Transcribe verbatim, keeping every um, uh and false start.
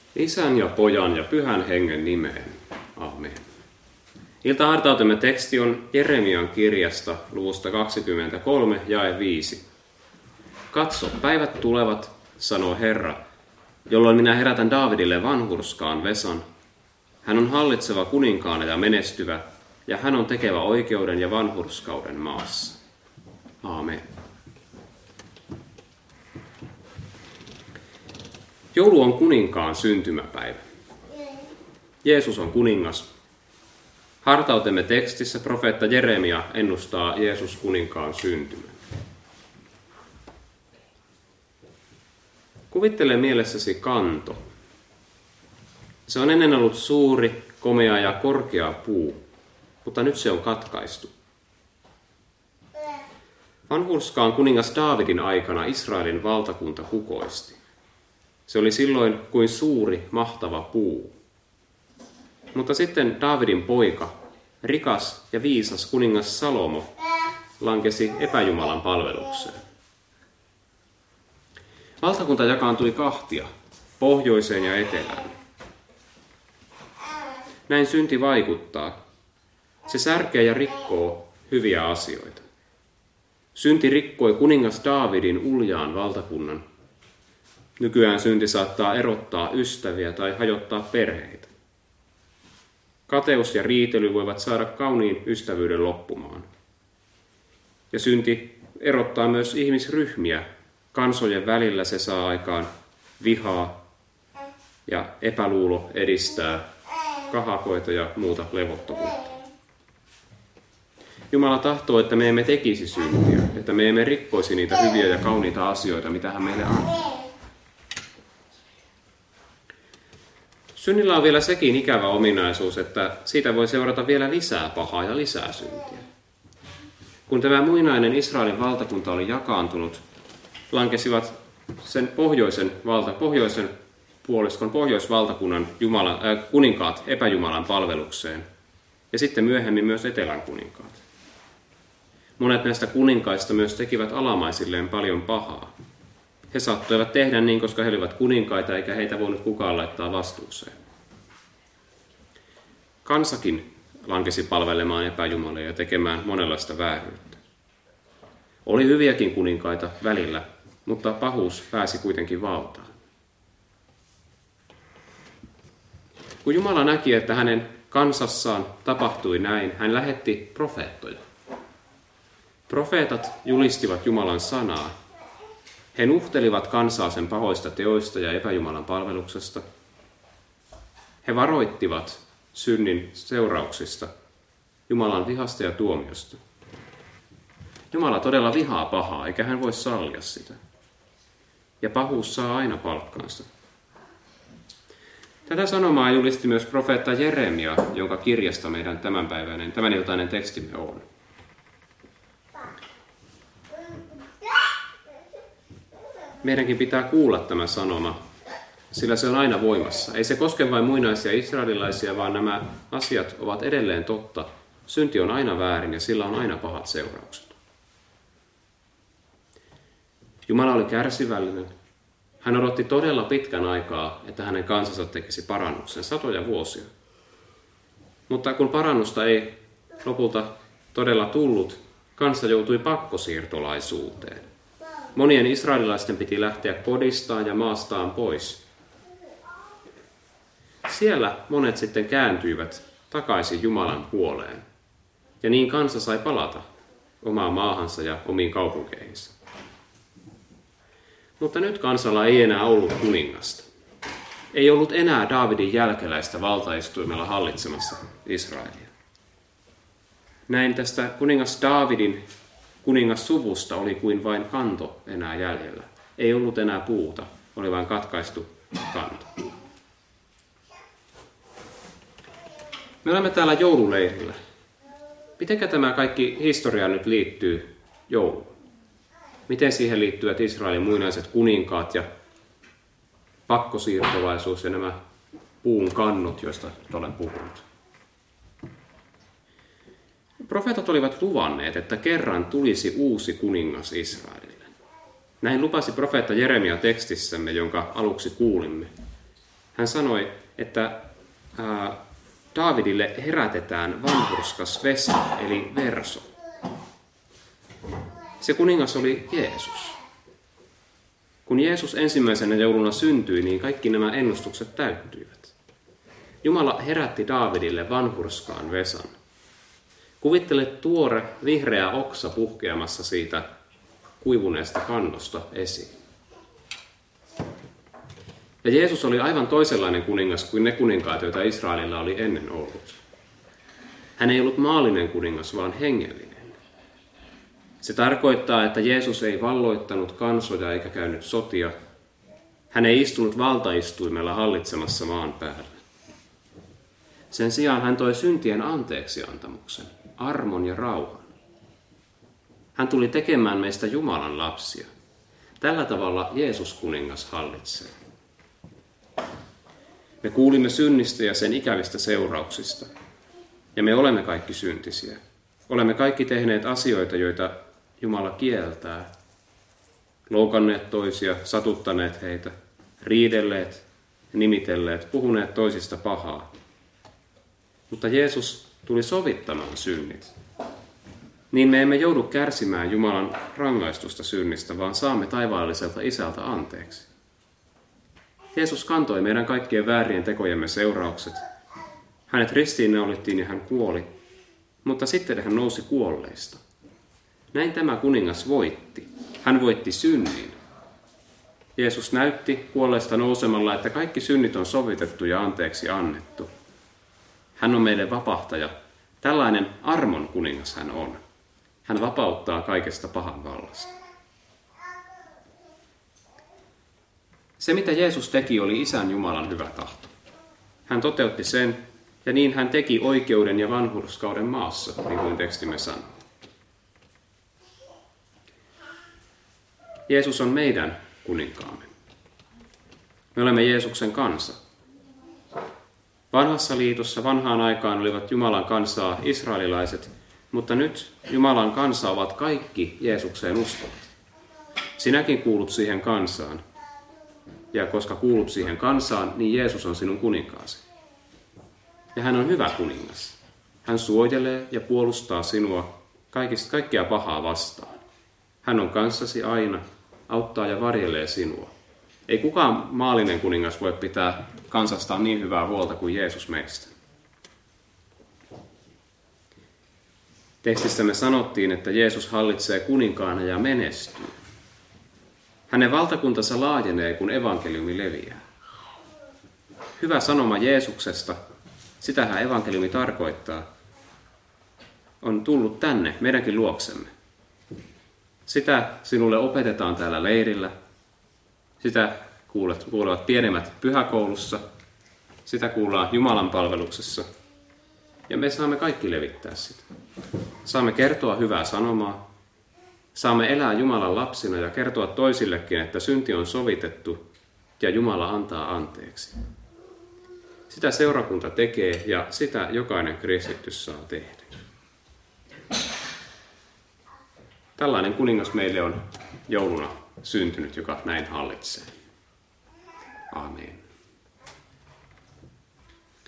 Isän ja Pojan ja Pyhän Hengen nimeen. Amen. Iltahartautemme teksti on Jeremian kirjasta luvusta kaksikymmentäkolme, jae viisi. Katso, päivät tulevat, sanoo Herra, jolloin minä herätän Daavidille vanhurskaan Vesan. Hän on hallitseva kuninkaana ja menestyvä, ja hän on tekevä oikeuden ja vanhurskauden maassa. Aamen. Joulu on kuninkaan syntymäpäivä. Jeesus on kuningas. Hartautemme tekstissä profeetta Jeremia ennustaa Jeesus kuninkaan syntymän. Kuvittele mielessäsi kanto. Se on ennen ollut suuri, komea ja korkea puu, mutta nyt se on katkaistu. Vanhurskaan kuningas Daavidin aikana Israelin valtakunta kukoisti. Se oli silloin kuin suuri, mahtava puu. Mutta sitten Daavidin poika, rikas ja viisas kuningas Salomo, lankesi epäjumalan palvelukseen. Valtakunta jakaantui kahtia, pohjoiseen ja etelään. Näin synti vaikuttaa. Se särkee ja rikkoo hyviä asioita. Synti rikkoi kuningas Daavidin uljaan valtakunnan. Nykyään synti saattaa erottaa ystäviä tai hajottaa perheitä. Kateus ja riitely voivat saada kauniin ystävyyden loppumaan. Ja synti erottaa myös ihmisryhmiä. Kansojen välillä se saa aikaan vihaa ja epäluulo edistää kahakoita ja muuta levottomuutta. Jumala tahtoo, että me emme tekisi syntiä, että me emme rikkoisi niitä hyviä ja kauniita asioita, mitä hän meille antaa. Synnillä on vielä sekin ikävä ominaisuus, että siitä voi seurata vielä lisää pahaa ja lisää syntiä. Kun tämä muinainen Israelin valtakunta oli jakaantunut, lankesivat sen pohjoisen, valta, pohjoisen puoliskon pohjoisvaltakunnan Jumala, äh, kuninkaat epäjumalan palvelukseen ja sitten myöhemmin myös etelän kuninkaat. Monet näistä kuninkaista myös tekivät alamaisilleen paljon pahaa. He saattoivat tehdä niin, koska he olivat kuninkaita, eikä heitä voinut kukaan laittaa vastuuseen. Kansakin lankesi palvelemaan epäjumalia ja tekemään monenlaista vääryyttä. Oli hyviäkin kuninkaita välillä, mutta pahuus pääsi kuitenkin valtaan. Kun Jumala näki, että hänen kansassaan tapahtui näin, hän lähetti profeettoja. Profeetat julistivat Jumalan sanaa. He nuhtelivat kansaa sen pahoista teoista ja epäjumalan palveluksesta. He varoittivat synnin seurauksista, Jumalan vihasta ja tuomiosta. Jumala todella vihaa pahaa, eikä hän voi sallia sitä. Ja pahuus saa aina palkkansa. Tätä sanomaa julisti myös profeetta Jeremia, jonka kirjasta meidän tämänpäiväinen, tämäniltainen tekstimme on. Meidänkin pitää kuulla tämä sanoma, sillä se on aina voimassa. Ei se koske vain muinaisia israelilaisia, vaan nämä asiat ovat edelleen totta. Synti on aina väärin ja sillä on aina pahat seuraukset. Jumala oli kärsivällinen. Hän odotti todella pitkän aikaa, että hänen kansansa tekisi parannuksen, satoja vuosia. Mutta kun parannusta ei lopulta todella tullut, kansa joutui pakkosiirtolaisuuteen. Monien israelilaisten piti lähteä kodistaan ja maastaan pois. Siellä monet sitten kääntyivät takaisin Jumalan puoleen. Ja niin kansa sai palata omaan maahansa ja omiin kaupunkeihinsa. Mutta nyt kansalla ei enää ollut kuningasta. Ei ollut enää Daavidin jälkeläistä valtaistuimella hallitsemassa Israelia. Näin tästä kuningas Daavidin kuningassuvusta oli kuin vain kanto enää jäljellä. Ei ollut enää puuta, oli vain katkaistu kanto. Me olemme täällä joululeirillä. Mitenkä tämä kaikki historia nyt liittyy jouluun? Miten siihen liittyvät Israelin muinaiset kuninkaat ja pakkosiirtolaisuus ja nämä puun kannot, joista olen puhunut? Profeetat olivat luvanneet, että kerran tulisi uusi kuningas Israelille. Näin lupasi profeetta Jeremia tekstissämme, jonka aluksi kuulimme. Hän sanoi, että ää, Daavidille herätetään vanhurskas Vesa, eli Verso. Se kuningas oli Jeesus. Kun Jeesus ensimmäisenä jouluna syntyi, niin kaikki nämä ennustukset täyttyivät. Jumala herätti Daavidille vanhurskaan Vesan. Kuvittele tuore vihreä oksa puhkeamassa siitä kuivuneesta kannosta esiin. Ja Jeesus oli aivan toisenlainen kuningas kuin ne kuninkaat, joita Israelilla oli ennen ollut. Hän ei ollut maallinen kuningas, vaan hengellinen. Se tarkoittaa, että Jeesus ei valloittanut kansoja eikä käynyt sotia. Hän ei istunut valtaistuimella hallitsemassa maan päällä. Sen sijaan hän toi syntien anteeksiantamuksen, armon ja rauhan. Hän tuli tekemään meistä Jumalan lapsia. Tällä tavalla Jeesus kuningas hallitsee. Me kuulimme synnistä ja sen ikävistä seurauksista. Ja me olemme kaikki syntisiä. Olemme kaikki tehneet asioita, joita Jumala kieltää. Loukanneet toisia, satuttaneet heitä, riidelleet, nimitelleet, puhuneet toisista pahaa. Mutta Jeesus tuli sovittamaan synnit. Niin me emme joudu kärsimään Jumalan rangaistusta synnistä, vaan saamme taivaalliselta Isältä anteeksi. Jeesus kantoi meidän kaikkien väärien tekojemme seuraukset. Hänet ristiinnaulittiin ja hän kuoli, mutta sitten hän nousi kuolleista. Näin tämä kuningas voitti. Hän voitti synnin. Jeesus näytti kuolleista nousemalla, että kaikki synnit on sovitettu ja anteeksi annettu. Hän on meille vapahtaja. Tällainen armon kuningas hän on. Hän vapauttaa kaikesta pahan vallasta. Se, mitä Jeesus teki, oli Isän Jumalan hyvä tahto. Hän toteutti sen, ja niin hän teki oikeuden ja vanhurskauden maassa, niin kuin tekstimme sanoo. Jeesus on meidän kuninkaamme. Me olemme Jeesuksen kansa. Vanhassa liitossa vanhaan aikaan olivat Jumalan kansaa israelilaiset, mutta nyt Jumalan kansa ovat kaikki Jeesukseen uskovat. Sinäkin kuulut siihen kansaan. Ja koska kuulut siihen kansaan, niin Jeesus on sinun kuninkaasi. Ja hän on hyvä kuningas. Hän suojelee ja puolustaa sinua kaikista, kaikkea pahaa vastaan. Hän on kanssasi aina, auttaa ja varjelee sinua. Ei kukaan maallinen kuningas voi pitää kansastaan niin hyvää huolta kuin Jeesus meistä. Tekstissä me sanottiin, että Jeesus hallitsee kuninkaana ja menestyy. Hänen valtakuntansa laajenee, kun evankeliumi leviää. Hyvä sanoma Jeesuksesta, sitähän evankeliumi tarkoittaa, on tullut tänne, meidänkin luoksemme. Sitä sinulle opetetaan täällä leirillä, sitä kuulet, kuulevat pienemmät pyhäkoulussa, sitä kuullaan Jumalan palveluksessa, ja me saamme kaikki levittää sitä. Saamme kertoa hyvää sanomaa, saamme elää Jumalan lapsina ja kertoa toisillekin, että synti on sovitettu ja Jumala antaa anteeksi. Sitä seurakunta tekee ja sitä jokainen kristitty saa tehdä. Tällainen kuningas meille on jouluna syntynyt, joka näin hallitsee. Aamen.